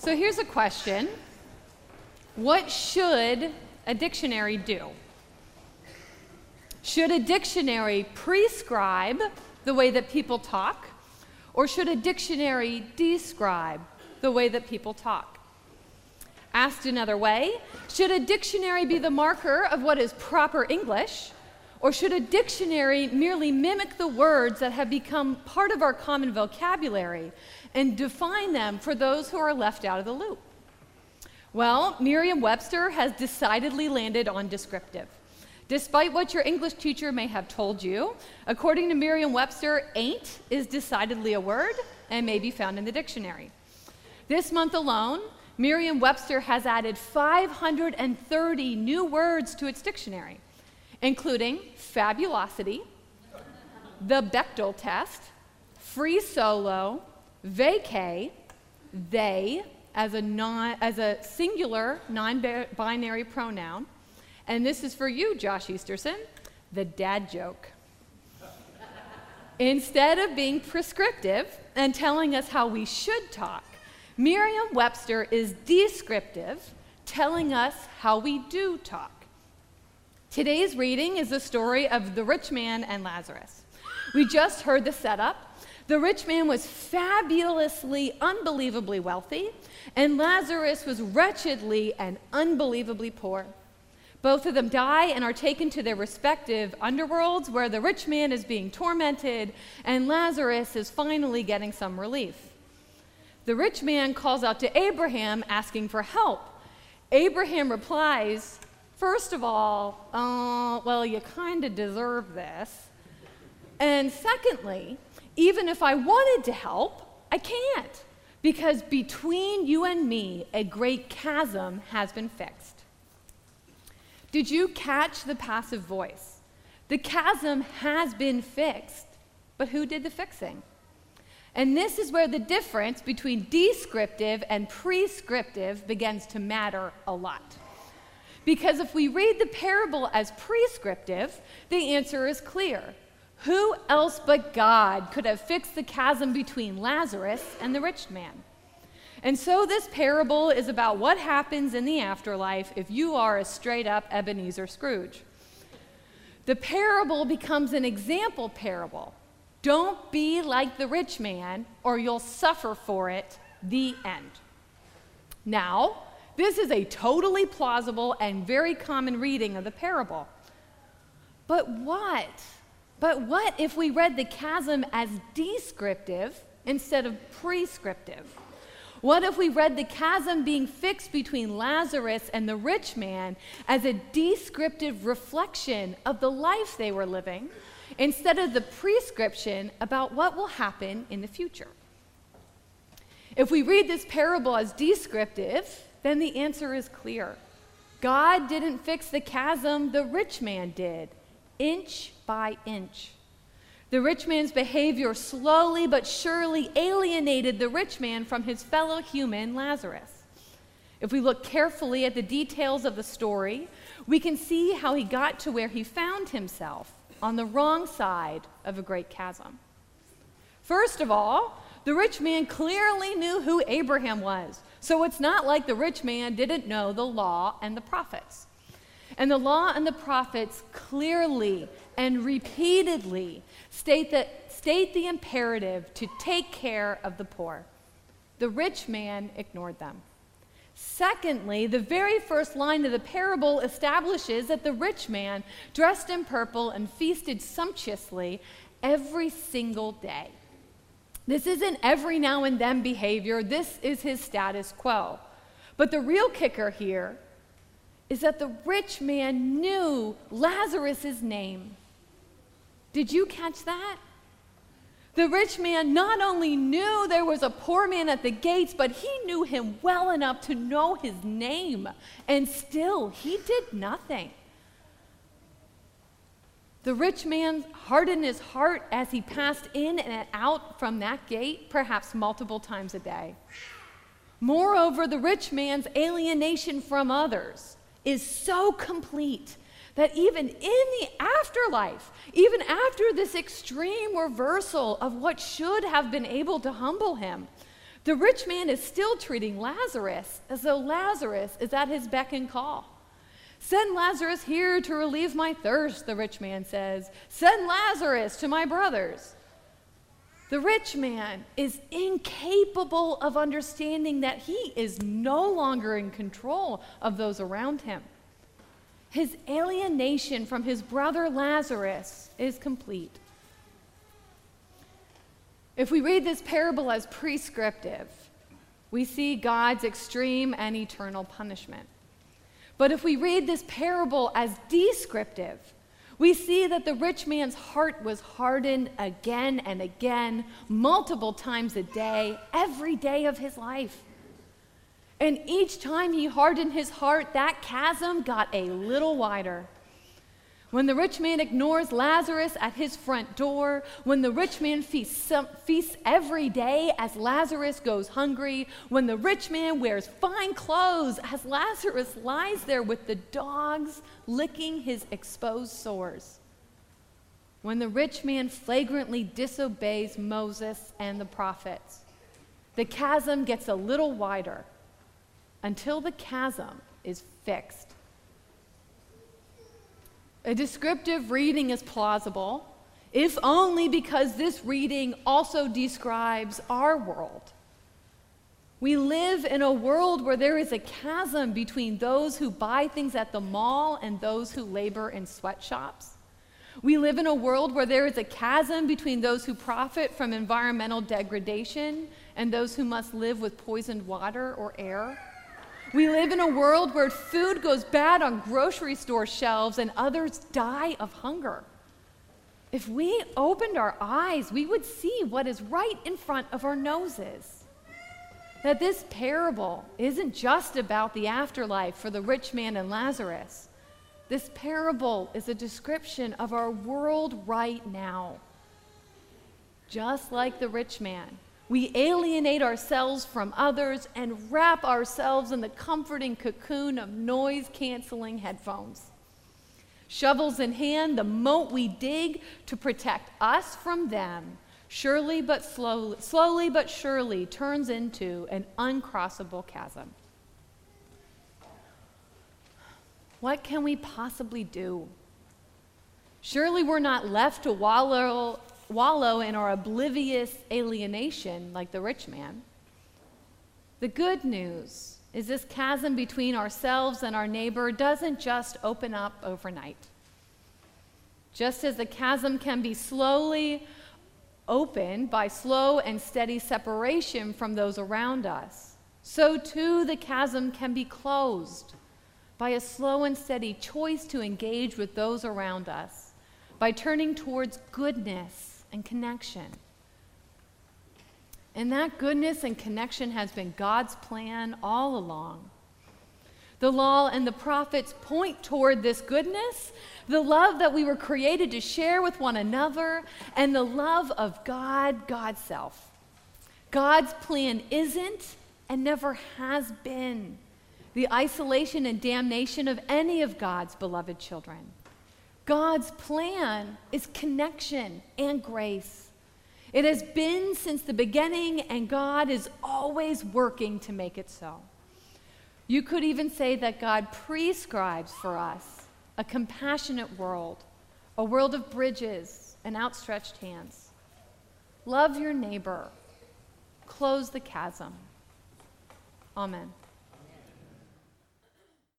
So here's a question. What should a dictionary do? Should a dictionary prescribe the way that people talk, or should a dictionary describe the way that people talk? Asked another way, should a dictionary be the marker of what is proper English, or should a dictionary merely mimic the words that have become part of our common vocabulary and define them for those who are left out of the loop? Well, Merriam-Webster has decidedly landed on descriptive. Despite what your English teacher may have told you, according to Merriam-Webster, ain't is decidedly a word and may be found in the dictionary. This month alone, Merriam-Webster has added 530 new words to its dictionary, including fabulosity, the Bechdel test, free solo, vacay, they as a singular non-binary pronoun, and this is for you, Josh Easterson, the dad joke. Instead of being prescriptive and telling us how we should talk, Merriam-Webster is descriptive, telling us how we do talk. Today's reading is the story of the rich man and Lazarus. We just heard the setup. The rich man was fabulously, unbelievably wealthy, and Lazarus was wretchedly and unbelievably poor. Both of them die and are taken to their respective underworlds, where the rich man is being tormented and Lazarus is finally getting some relief. The rich man calls out to Abraham asking for help. Abraham replies, first of all, well, you kind of deserve this. And secondly, even if I wanted to help, I can't, because between you and me, a great chasm has been fixed. Did you catch the passive voice? The chasm has been fixed, but who did the fixing? And this is where the difference between descriptive and prescriptive begins to matter a lot. Because if we read the parable as prescriptive, the answer is clear. Who else but God could have fixed the chasm between Lazarus and the rich man? And so this parable is about what happens in the afterlife if you are a straight-up Ebenezer Scrooge. The parable becomes an example parable. Don't be like the rich man, or you'll suffer for it, the end. Now, this is a totally plausible and very common reading of the parable. But what if we read the chasm as descriptive instead of prescriptive? What if we read the chasm being fixed between Lazarus and the rich man as a descriptive reflection of the life they were living, instead of the prescription about what will happen in the future? If we read this parable as descriptive, then the answer is clear. God didn't fix the chasm, the rich man did, inch by inch. The rich man's behavior slowly but surely alienated the rich man from his fellow human, Lazarus. If we look carefully at the details of the story, we can see how he got to where he found himself, on the wrong side of a great chasm. First of all, the rich man clearly knew who Abraham was, so it's not like the rich man didn't know the law and the prophets. And the law and the prophets clearly and repeatedly state the imperative to take care of the poor. The rich man ignored them. Secondly, the very first line of the parable establishes that the rich man dressed in purple and feasted sumptuously every single day. This isn't every now and then behavior. This is his status quo. But the real kicker here is that the rich man knew Lazarus' name. Did you catch that? The rich man not only knew there was a poor man at the gates, but he knew him well enough to know his name, and still he did nothing. The rich man hardened his heart as he passed in and out from that gate, perhaps multiple times a day. Moreover, the rich man's alienation from others is so complete that even in the afterlife, even after this extreme reversal of what should have been able to humble him, The rich man is still treating Lazarus as though Lazarus is at his beck and call. "Send Lazarus here to relieve my thirst," the rich man says. "Send Lazarus to my brothers." The rich man is incapable of understanding that he is no longer in control of those around him. His alienation from his brother Lazarus is complete. If we read this parable as prescriptive, we see God's extreme and eternal punishment. But if we read this parable as descriptive, we see that the rich man's heart was hardened again and again, multiple times a day, every day of his life. And each time he hardened his heart, that chasm got a little wider. When the rich man ignores Lazarus at his front door, when the rich man feasts every day as Lazarus goes hungry, when the rich man wears fine clothes as Lazarus lies there with the dogs licking his exposed sores, when the rich man flagrantly disobeys Moses and the prophets, the chasm gets a little wider until the chasm is fixed. A descriptive reading is plausible, if only because this reading also describes our world. We live in a world where there is a chasm between those who buy things at the mall and those who labor in sweatshops. We live in a world where there is a chasm between those who profit from environmental degradation and those who must live with poisoned water or air. We live in a world where food goes bad on grocery store shelves and others die of hunger. If we opened our eyes, we would see what is right in front of our noses. That this parable isn't just about the afterlife for the rich man and Lazarus. This parable is a description of our world right now. Just like the rich man, we alienate ourselves from others and wrap ourselves in the comforting cocoon of noise-canceling headphones. Shovels in hand, the moat we dig to protect us from them, slowly but surely turns into an uncrossable chasm. What can we possibly do? Surely we're not left to wallow in our oblivious alienation like the rich man. The good news is this chasm between ourselves and our neighbor doesn't just open up overnight. Just as the chasm can be slowly opened by slow and steady separation from those around us, so too the chasm can be closed by a slow and steady choice to engage with those around us, by turning towards goodness and connection. And that goodness and connection has been God's plan all along. The law and the prophets point toward this goodness, the love that we were created to share with one another, and the love of God, God's self. God's plan isn't and never has been the isolation and damnation of any of God's beloved children. God's plan is connection and grace. It has been since the beginning, and God is always working to make it so. You could even say that God prescribes for us a compassionate world, a world of bridges and outstretched hands. Love your neighbor. Close the chasm. Amen.